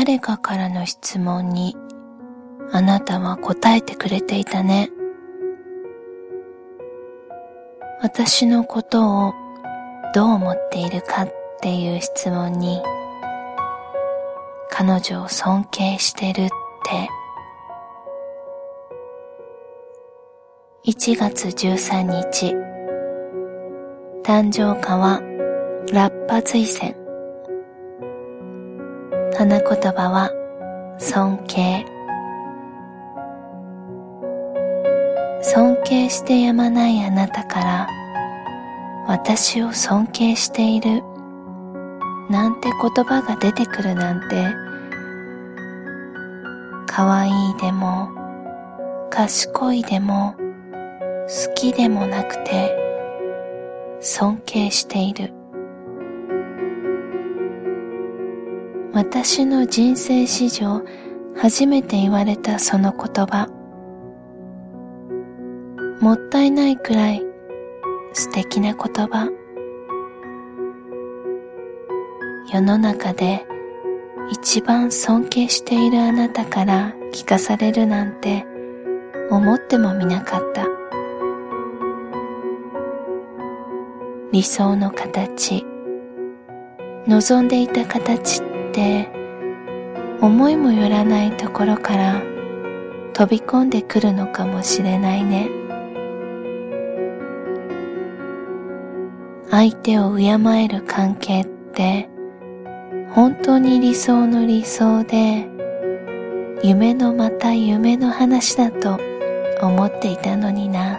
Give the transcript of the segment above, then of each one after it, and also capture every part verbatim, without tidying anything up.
誰かからの質問にあなたは答えてくれていたね。私のことをどう思っているかっていう質問に、彼女を尊敬してるって。いちがつじゅうさんにち、誕生花はラッパ瑞泉。花言葉は尊敬。尊敬してやまないあなたから、私を尊敬しているなんて言葉が出てくるなんて、かわいいでも賢いでも好きでもなくて、尊敬している。私の人生史上初めて言われたその言葉、もったいないくらい素敵な言葉。世の中で一番尊敬しているあなたから聞かされるなんて思ってもみなかった。理想の形、望んでいた形って思いもよらないところから飛び込んでくるのかもしれないね。相手を敬える関係って本当に理想の理想で、夢のまた夢の話だと思っていたのにな。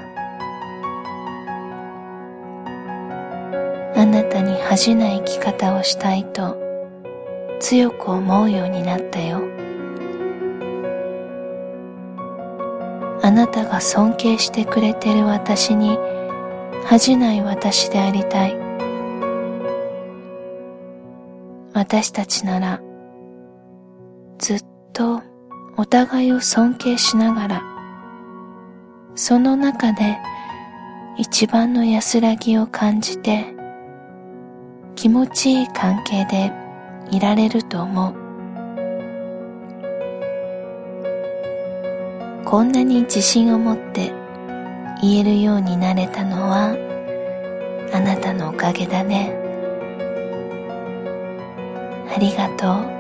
あなたに恥じない生き方をしたいと強く思うようになったよ。あなたが尊敬してくれてる私に恥じない私でありたい。私たちならずっとお互いを尊敬しながら、その中で一番の安らぎを感じて気持ちいい関係でいられると思う。こんなに自信を持って言えるようになれたのはあなたのおかげだね。ありがとう。